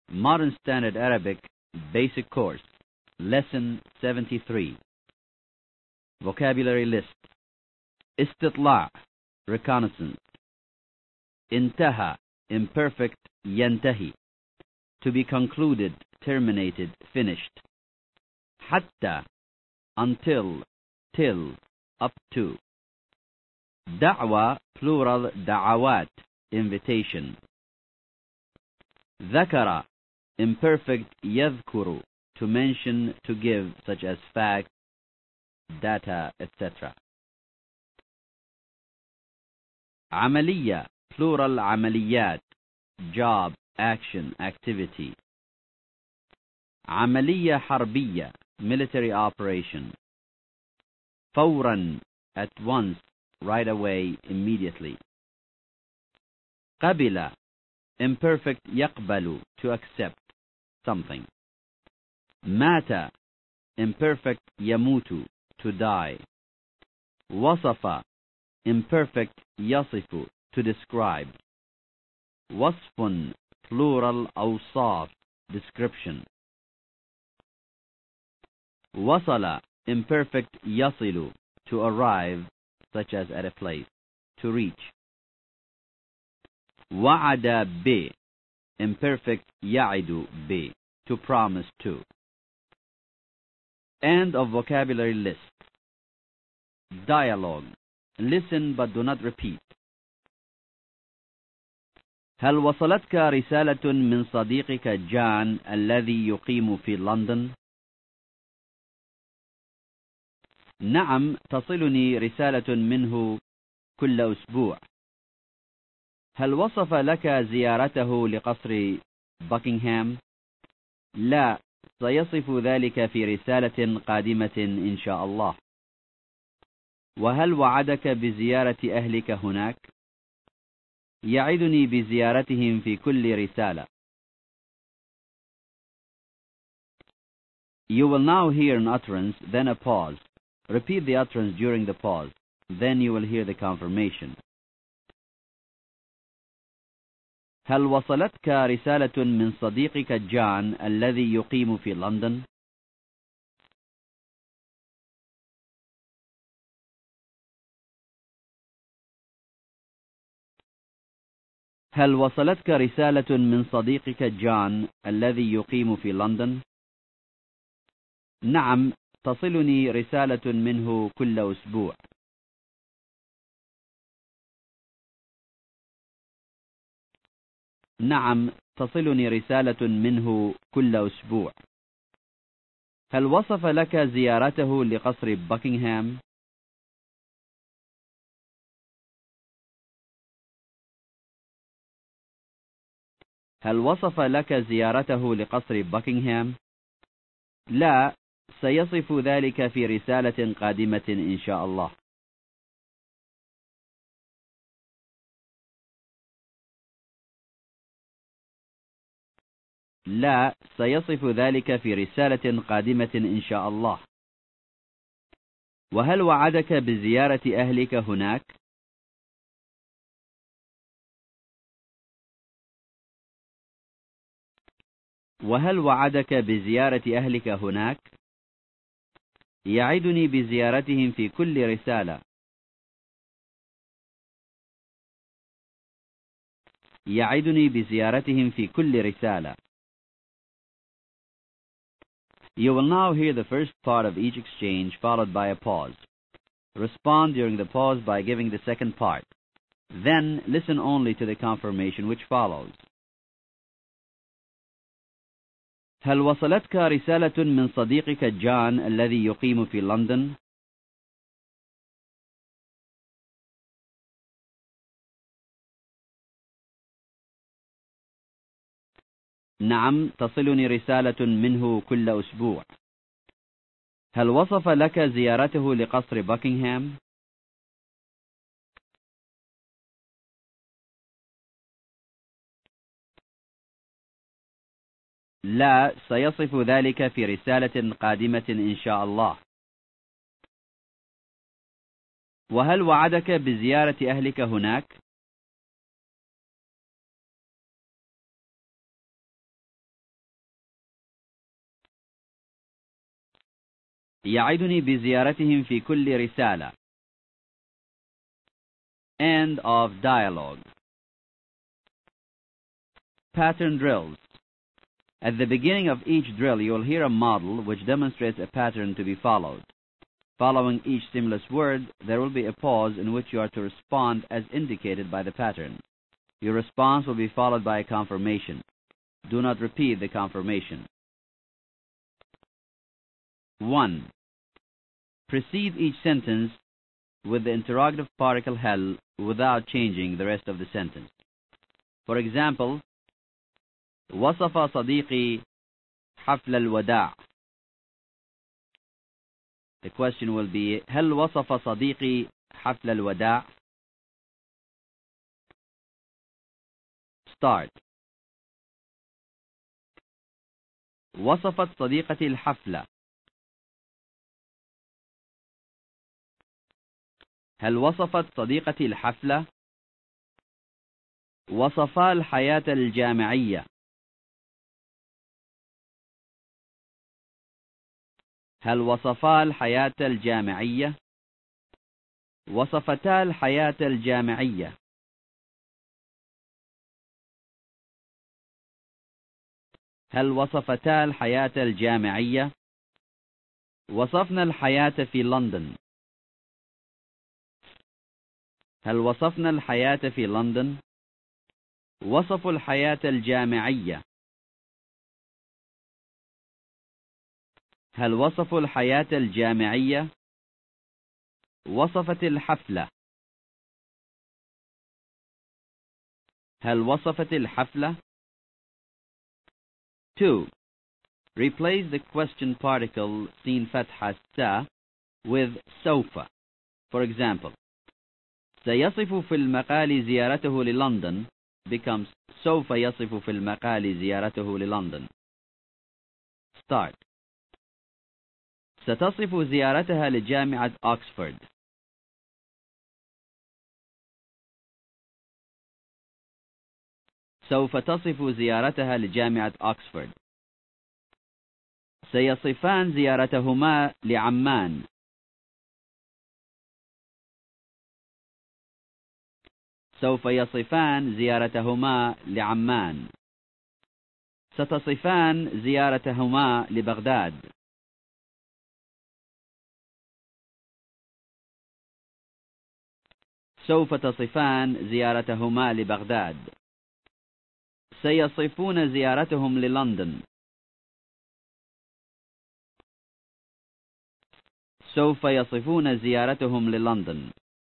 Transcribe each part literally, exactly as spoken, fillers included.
Modern Standard Arabic Basic Course, Lesson seventy-three. Vocabulary List. Istitla', reconnaissance. Intaha, imperfect, yantahi, to be concluded, terminated, finished. Hatta, until, till, up to. Da'wa, plural, da'awat, invitation. Dhakara, imperfect, yadhkuru, to mention, to give, such as fact, data, et cetera. Amaliya, plural, amaliyat, job, action, activity. Amaliya harbiya, military operation. Fawran, at once, right away, immediately. Qabila, imperfect, yaqbalu, to accept something. Mata, imperfect, yamutu, to die. Wasafa, imperfect, yasifu, to describe. Wasfun, plural, awsaf, description. Wasala, imperfect, yasilu, to arrive, such as at a place, to reach. Wa'ada bi, imperfect, ya'idu bi, to promise to. End of vocabulary list. Dialogue. Listen but do not repeat. هل وصلتك رسالة من صديقك جان الذي يقيم في لندن؟ نعم، تصلني رسالة منه كل أسبوع. هل وصف لك زيارته لقصر بكنغهام؟ لا، سيصف ذلك في رسالة قادمة إن شاء الله. وهل وعدك بزيارة أهلك هناك؟ يعدني بزيارتهم في كل رسالة. You will now hear an utterance, then a pause. Repeat the utterance during the pause. Then you will hear the confirmation. هل وصلتك رسالة من صديقك جان الذي يقيم في لندن؟ هل وصلتك رسالة من صديقك جان الذي يقيم في لندن؟ نعم، تصلني رسالة منه كل أسبوع. نعم، تصلني رسالة منه كل أسبوع. هل وصف لك زيارته لقصر بكنغهام؟ هل وصف لك زيارته لقصر بكنغهام؟ لا، سيصف ذلك في رسالة قادمة إن شاء الله. لا، سيصف ذلك في رسالة قادمة إن شاء الله. وهل وعدك بزيارة أهلك هناك؟ وهل وعدك بزيارة أهلك هناك؟ يعدني بزيارتهم في كل رسالة. يعدني بزيارتهم في كل رسالة. You will now hear the first part of each exchange followed by a pause. Respond during the pause by giving the second part. Then listen only to the confirmation which follows. هل وصلتك رسالة من صديقك جان الذي يقيم في لندن؟ نعم، تصلني رسالة منه كل أسبوع. هل وصف لك زيارته لقصر بكنغهام؟ لا، سيصف ذلك في رسالة قادمة إن شاء الله. وهل وعدك بزيارة أهلك هناك؟ يعدني بزيارتهم في كل رسالة. End of dialogue. Pattern drills. At the beginning of each drill, you will hear a model which demonstrates a pattern to be followed. Following each stimulus word, there will be a pause in which you are to respond as indicated by the pattern. Your response will be followed by a confirmation. Do not repeat the confirmation. one. Precede each sentence with the interrogative particle hal without changing the rest of the sentence. For example, وصف صديقي حفل الوداع. The question will be, هل وصف صديقي حفل الوداع? Start. وصفت صديقتي الحفلة. هل وصفت صديقتي الحفلة؟ وصفا الحياة الجامعية. هل وصفا الحياة الجامعية؟ وصفتا الحياة الجامعية. هل وصفتا الحياة الجامعية؟ وصفنا الحياة في لندن. هل وصفنا الحياة في لندن؟ وصفوا الحياة الجامعية. هل وصفوا الحياة الجامعية؟ وصفت الحفلة. هل وصفت الحفلة؟ two. Replace the question particle سين فتحة سا with سوف. For example, سيصف في المقال زيارته للندن becomes سوف يصف في المقال زيارته للندن. Start. ستصف زيارتها لجامعة أكسفورد. سوف تصف زيارتها لجامعة أكسفورد. سيصفان زيارتهما لعمان. سوف يصفان زيارتهما لعمان. ستصفان زيارتهما لبغداد. سوف تصفان زيارتهما لبغداد. سيصفون زيارتهم للندن. سوف يصفون زيارتهم للندن.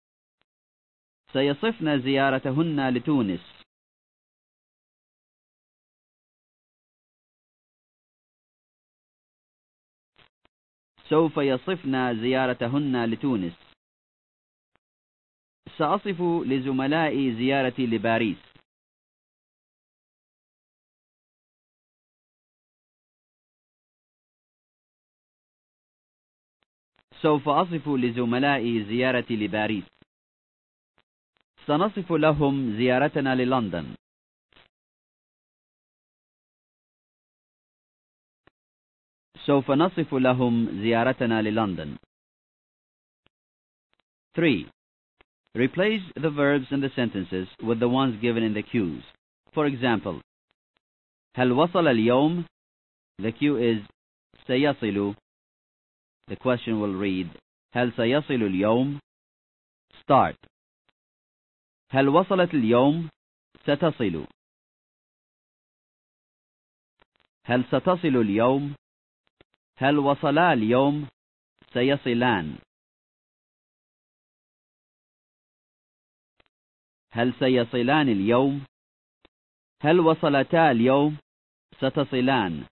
سيصفن زيارتهن لتونس. سوف يصفن زيارتهن لتونس. سأصف لزملائي زيارتي لباريس. سوف أصف لزملائي زيارتي لباريس. سنصف لهم زيارتنا للندن. سوف نصف لهم زيارتنا للندن. three. Replace the verbs in the sentences with the ones given in the cues. For example, هل وصل اليوم? The cue is سيصل. The question will read, هل سيصل اليوم? Start. هل وصلت اليوم؟ ستصل. هل ستصل اليوم؟ هل وصلا اليوم؟ سيصلان. هل سيصلان اليوم؟ هل وصلتا اليوم؟ ستصلان.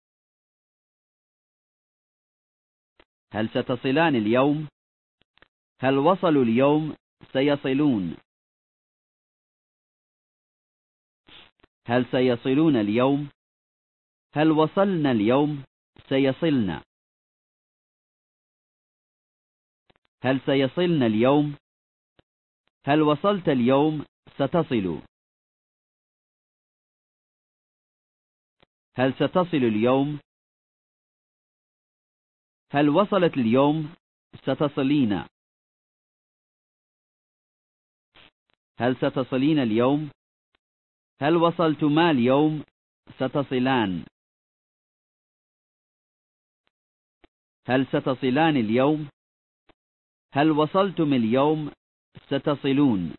هل ستصلان اليوم؟ هل وصلوا اليوم؟ سيصلون. هل سيصلون اليوم؟ هل وصلنا اليوم؟ سيصلن. هل سيصلن اليوم؟ هل وصلت اليوم؟ ستصل. هل ستصل اليوم؟ هل وصلت اليوم؟ ستصلين. هل ستصلين اليوم؟ هل وصلتما اليوم؟ ستصلان. هل ستصلان اليوم؟ هل وصلتم اليوم؟ ستصلون.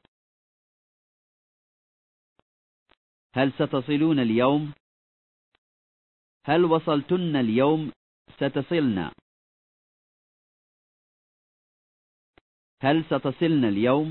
هل ستصلون اليوم؟ هل وصلتن اليوم؟ ستصلن. هل ستصلن اليوم؟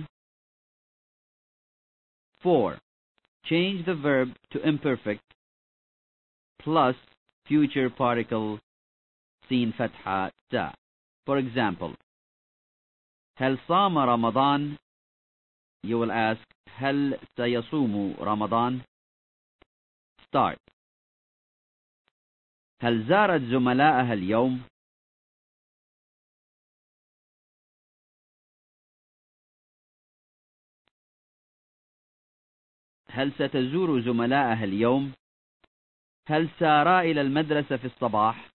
four. Change the verb to imperfect plus future particle سين فتحة تا. For example, هل صام رمضان؟ You will ask, هل سيصوم رمضان؟ Start. هل زارت زملائها اليوم؟ هل ستزور زملائها اليوم؟ هل سارا إلى المدرسة في الصباح؟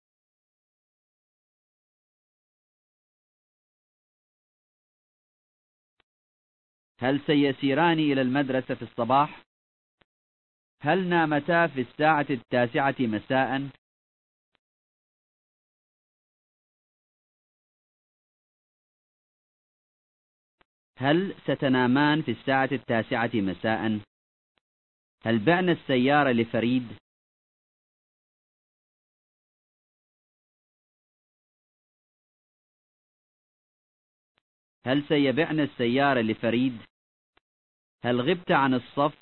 هل سيسيران إلى المدرسة في الصباح؟ هل نامتا في الساعة التاسعة مساء؟ هل ستنامان في الساعة التاسعة مساء؟ هل بعن السيارة لفريد؟ هل سيبعن السيارة لفريد؟ هل غبت عن الصف؟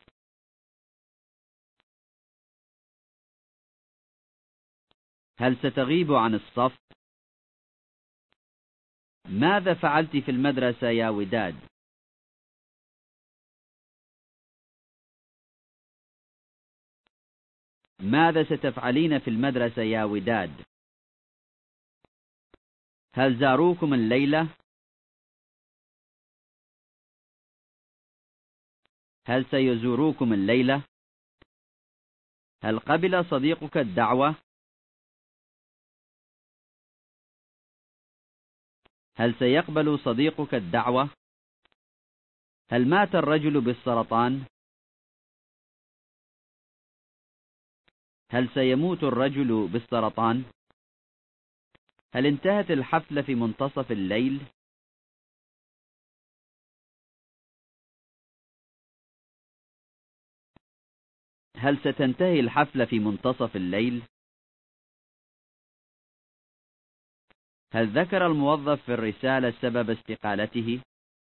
هل ستغيب عن الصف؟ ماذا فعلت في المدرسة يا وداد؟ ماذا ستفعلين في المدرسة يا وداد؟ هل زاروكم الليلة؟ هل سيزوروكم الليلة؟ هل قبل صديقك الدعوة؟ هل سيقبل صديقك الدعوة؟ هل مات الرجل بالسرطان؟ هل سيموت الرجل بالسرطان؟ هل انتهت الحفلة في منتصف الليل؟ هل ستنتهي الحفلة في منتصف الليل؟ هل ذكر الموظف في الرسالة سبب استقالته؟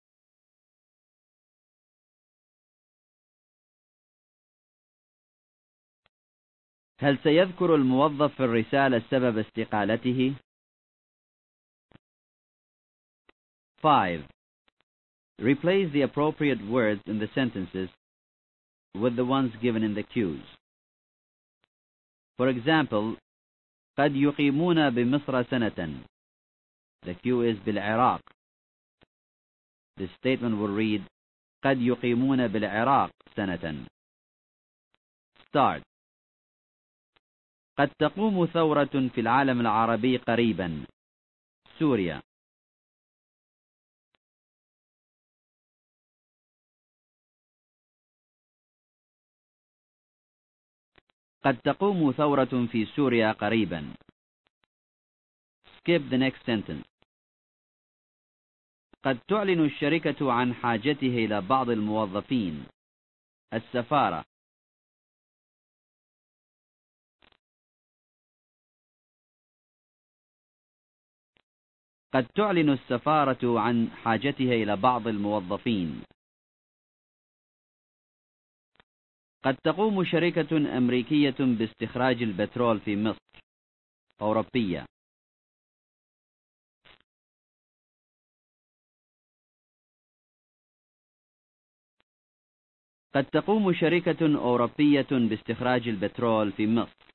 هل سيذكر الموظف في الرسالة سبب استقالته؟ five. Replace the appropriate words in the sentences with the ones given in the cues. For example, قد يقيمون بمصر سنة. The cue is بالعراق. The statement will read قد يقيمون بالعراق سنة. Start. قد تقوم ثورة في العالم العربي قريبا. سوريا. قد تقوم ثورة في سوريا قريبا. Skip the next sentence. قد تعلن الشركة عن حاجته إلى بعض الموظفين. السفارة. قد تعلن السفارة عن حاجتها إلى بعض الموظفين. قد تقوم شركة أمريكية باستخراج البترول في مصر. أوروبية. قد تقوم شركة أوروبية باستخراج البترول في مصر.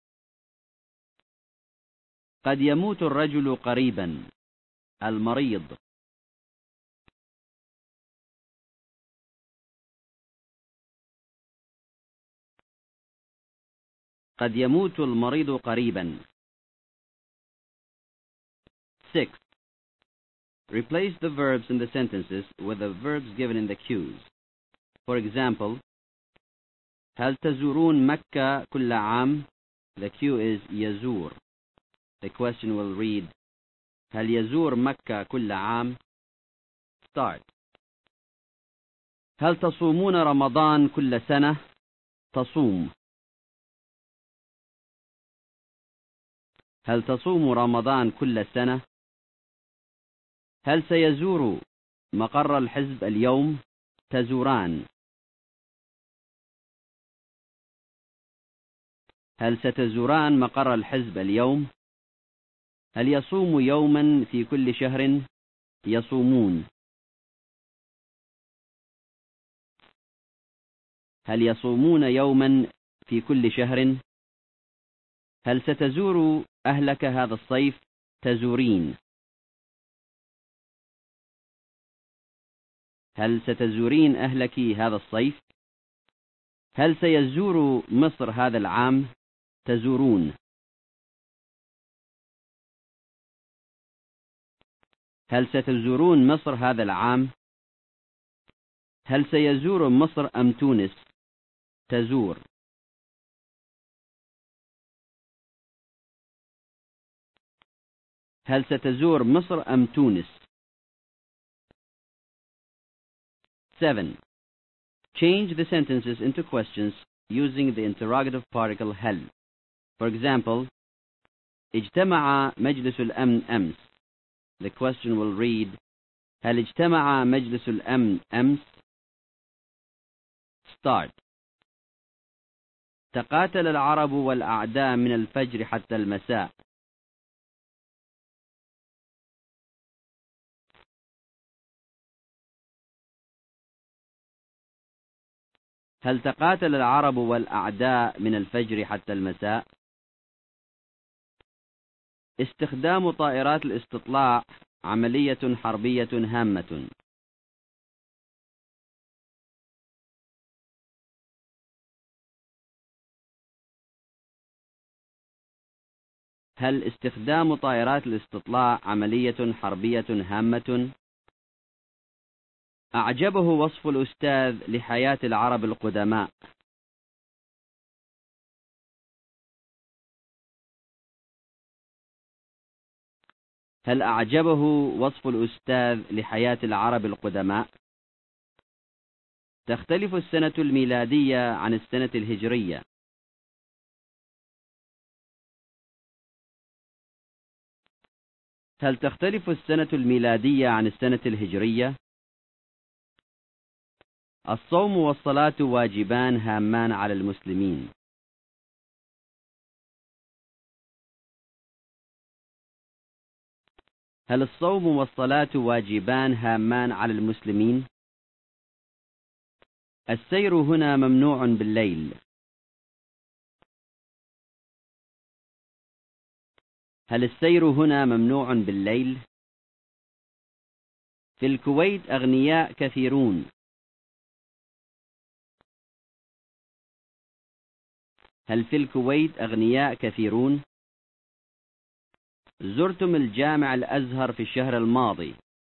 قد يموت الرجل قريبا. المريض. قد يموت المريض قريبا. Six. Replace the verbs in the sentences with the verbs given in the cues. For example, هل تزورون مكة كل عام? The cue is يزور. The question will read هل يزور مكة كل عام? Start. هل تصومون رمضان كل سنة؟ تصوم. هل تصوم رمضان كل سنة؟ هل سيزور مقر الحزب اليوم؟ تزوران. هل ستزوران مقر الحزب اليوم؟ هل يصوم يوما في كل شهر؟ يصومون. هل يصومون يوما في كل شهر؟ هل ستزور أهلك هذا الصيف؟ تزورين. هل ستزورين أهلك هذا الصيف؟ هل سيزور مصر هذا العام؟ تزورون. هل ستزورون مصر هذا العام؟ هل سيزور مصر أم تونس؟ تزور. هل ستزور مصر أم تونس؟ Seven. Change the sentences into questions using the interrogative particle هل. For example, اجتمع مجلس الأمن أمس. The question will read هل اجتمع مجلس الأمن أمس؟ Start. تقاتل العرب والأعداء من الفجر حتى المساء. هل تقاتل العرب والأعداء من الفجر حتى المساء؟ استخدام طائرات الاستطلاع عملية حربية هامة. هل استخدام طائرات الاستطلاع عملية حربية هامة؟ أعجبه وصف الأستاذ لحياة العرب القدماء. هل أعجبه وصف الأستاذ لحياة العرب القدماء؟ تختلف السنة الميلادية عن السنة الهجرية. هل تختلف السنة الميلادية عن السنة الهجرية؟ الصوم والصلاة واجبان هامان على المسلمين. هل الصوم والصلاة واجبان هامان على المسلمين؟ السير هنا ممنوع بالليل. هل السير هنا ممنوع بالليل؟ في الكويت أغنياء كثيرون. هل في الكويت أغنياء كثيرون؟ زرتم الجامع الأزهر في الشهر الماضي.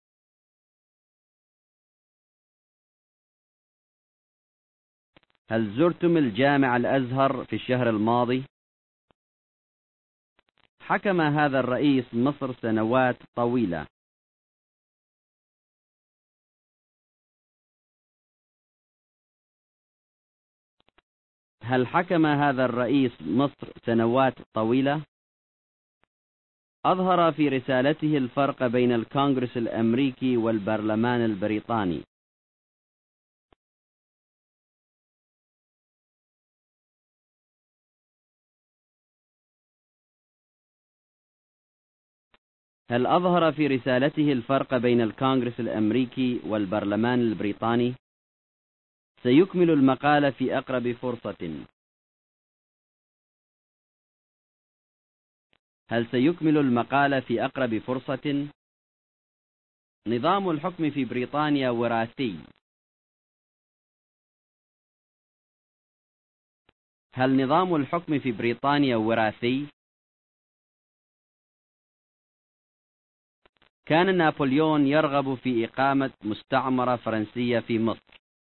هل زرتم الجامع الأزهر في الشهر الماضي؟ حكم هذا الرئيس مصر سنوات طويلة. هل حكم هذا الرئيس مصر سنوات طويلة؟ أظهر في رسالته الفرق بين الكونغرس الأمريكي والبرلمان البريطاني. هل أظهر في رسالته الفرق بين الكونغرس الأمريكي والبرلمان البريطاني؟ سيكمل المقال في أقرب فرصة. هل سيكمل المقال في أقرب فرصة؟ نظام الحكم في بريطانيا وراثي. هل نظام الحكم في بريطانيا وراثي؟ كان نابليون يرغب في إقامة مستعمرة فرنسية في مصر.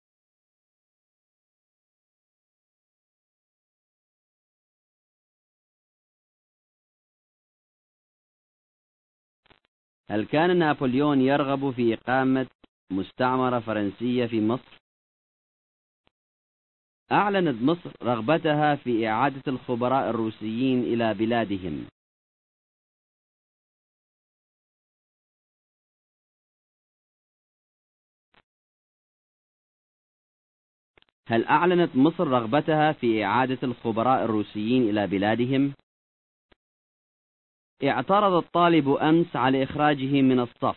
هل كان نابليون يرغب في إقامة مستعمرة فرنسية في مصر؟ أعلنت مصر رغبتها في إعادة الخبراء الروسيين إلى بلادهم. هل أعلنت مصر رغبتها في إعادة الخبراء الروسيين إلى بلادهم؟ اعترض الطالب أمس على إخراجه من الصف.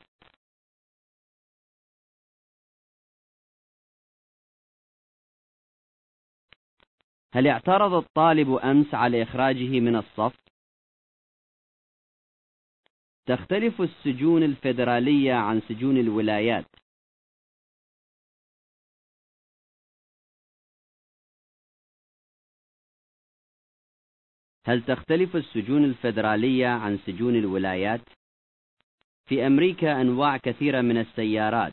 هل اعترض الطالب أمس على إخراجه من الصف؟ تختلف السجون الفيدرالية عن سجون الولايات. هل تختلف السجون الفيدرالية عن سجون الولايات؟ في أمريكا أنواع كثيرة من السيارات.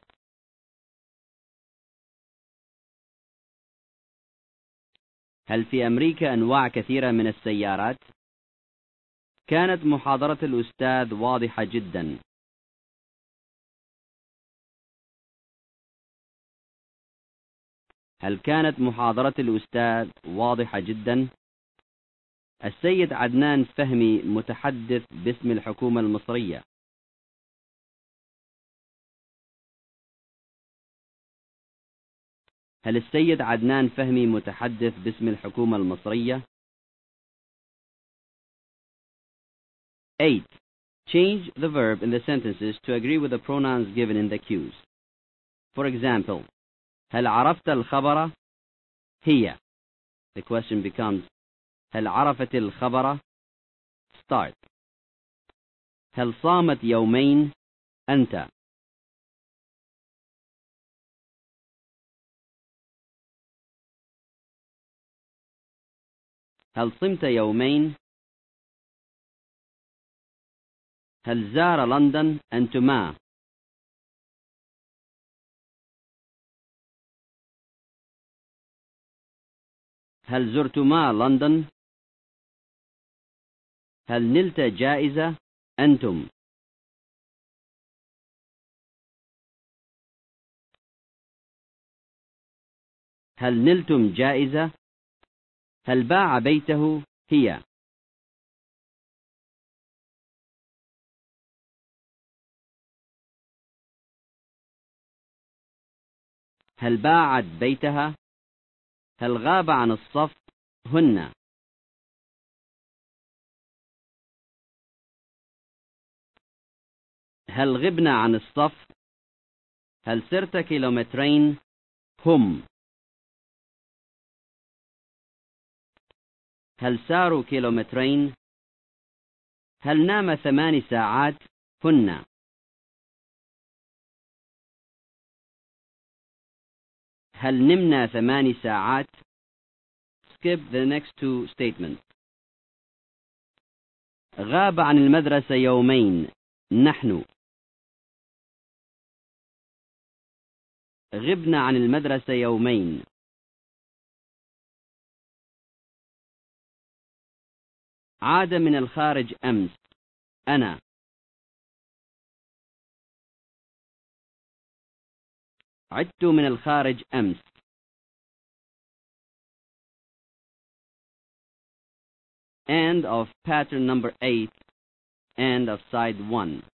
هل في أمريكا أنواع كثيرة من السيارات؟ كانت محاضرة الأستاذ واضحة جدا. هل كانت محاضرة الأستاذ واضحة جدا؟ السيد عدنان فهمي متحدث باسم الحكومة المصرية. هل السيد عدنان فهمي متحدث باسم الحكومة المصرية؟ eight. Change the verb in the sentences to agree with the pronouns given in the cues. For example, هل عرفت الخبر؟ هي. The question becomes, هل عرفت الخبر؟ Start. هل صامت يومين؟ أنت. هل صمت يومين؟ هل زار لندن أنتما؟ هل زرتما لندن؟ هل نلت جائزة أنتم؟ هل نلتم جائزة؟ هل باع بيته؟ هي. هل باعت بيتها؟ هل غاب عن الصف؟ هن. هل غبنا عن الصف؟ هل سرت كيلومترين؟ هم. هل ساروا كيلومترين؟ هل نام ثمان ساعات؟ هن. هل نمنا ثمان ساعات؟ Skip the next two statements. غاب عن المدرسة يومين. نحن. غبنا عن المدرسة يومين. عاد من الخارج أمس. أنا. عدت من الخارج أمس. End of pattern number eight. End of side one.